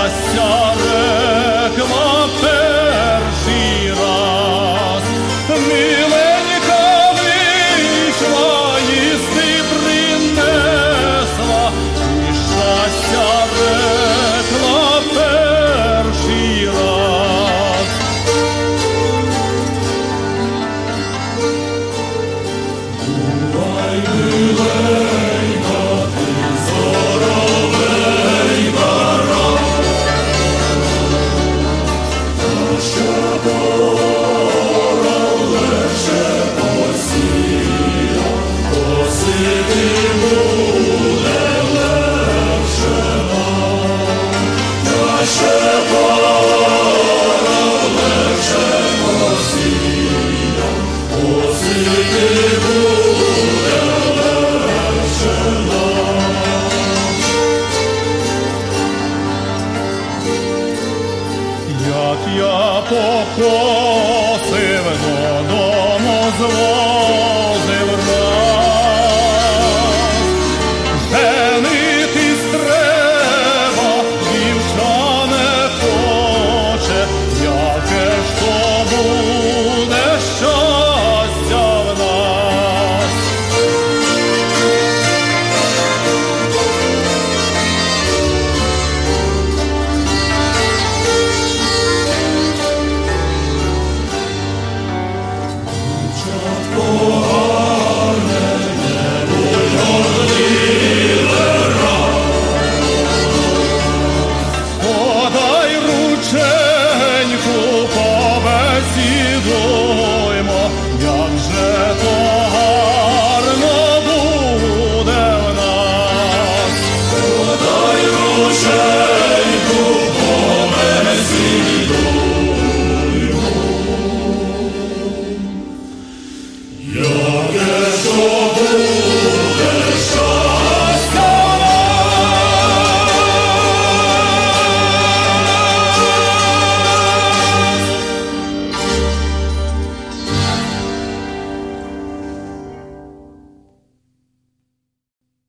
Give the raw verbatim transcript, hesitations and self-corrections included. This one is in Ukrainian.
щастя рекла перший раз. Миленька вийшла, їсти принесла, і щастя рекла перший раз. Бувай, миленька, ти здоровенька, наша дора легше посія, косити буде легше нам. Наша дора легше посія, косити буде легше нам. Як я покосив додому звон,